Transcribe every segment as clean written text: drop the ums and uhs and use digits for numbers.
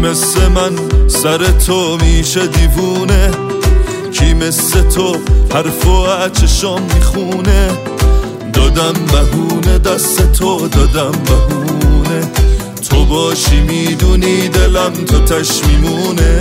مثل من سر تو میشه دیوونه؟ کی مثل تو حرف و چشام میخونه؟ دادم بهونه دست تو، دادم بهونه. تو باشی میدونی دلم تو تش میمونه.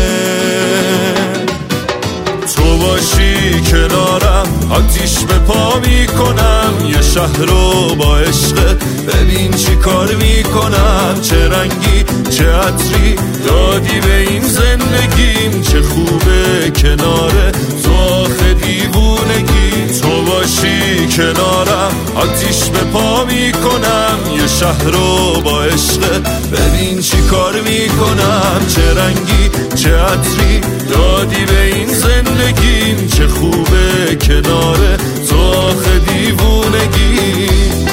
تو باشی کنارم آتیش به پا میکنم. یه شهر رو با عشق ببین چی کار میکنم. چه رنگی چه عطری دادی به این زندگیم. چه خوبه کناره تو آخه دیوونگی. تو باشی کنارم آتیش به پا میکنم. یه شهر رو با عشق ببین چی کار میکنم. چه رنگی چه عطری دادی به این زندگیم. چه خوبه کناره تو آخه دیوونگی.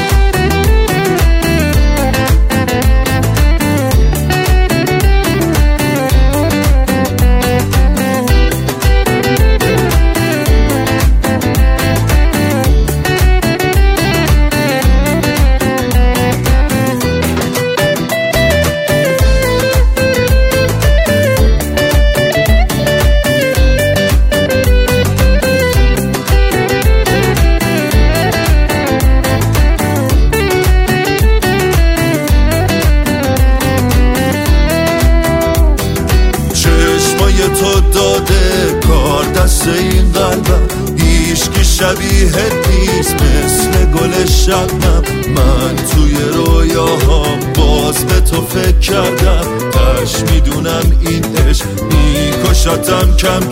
تو داده کار دست این قلبم. هیچکی شبیهت نیست مثل گل شبنم. من توی رویاهام باز به تو فکر کردم. تش میدونم این عشق میکشتم کم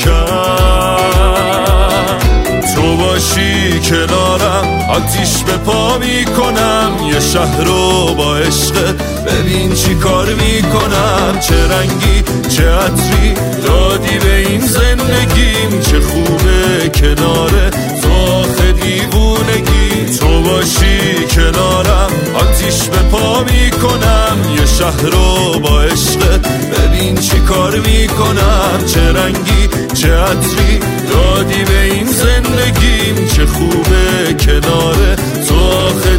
کم. تو باشی کنارم آتیش به پا میکنم. یه شهر رو با عشق ببین چی کار میکنم. چه رنگی چه عطری دادی به این زندگیم. چه خوبه کناره تو آخه دیوونگی. تو باشی کنارم آتیش به پا میکنم. یه شهر رو با عشق ببین چی کار میکنم. چه رنگی چه عطری دادی به این زندگیم. چه خوبه کناره تو آخه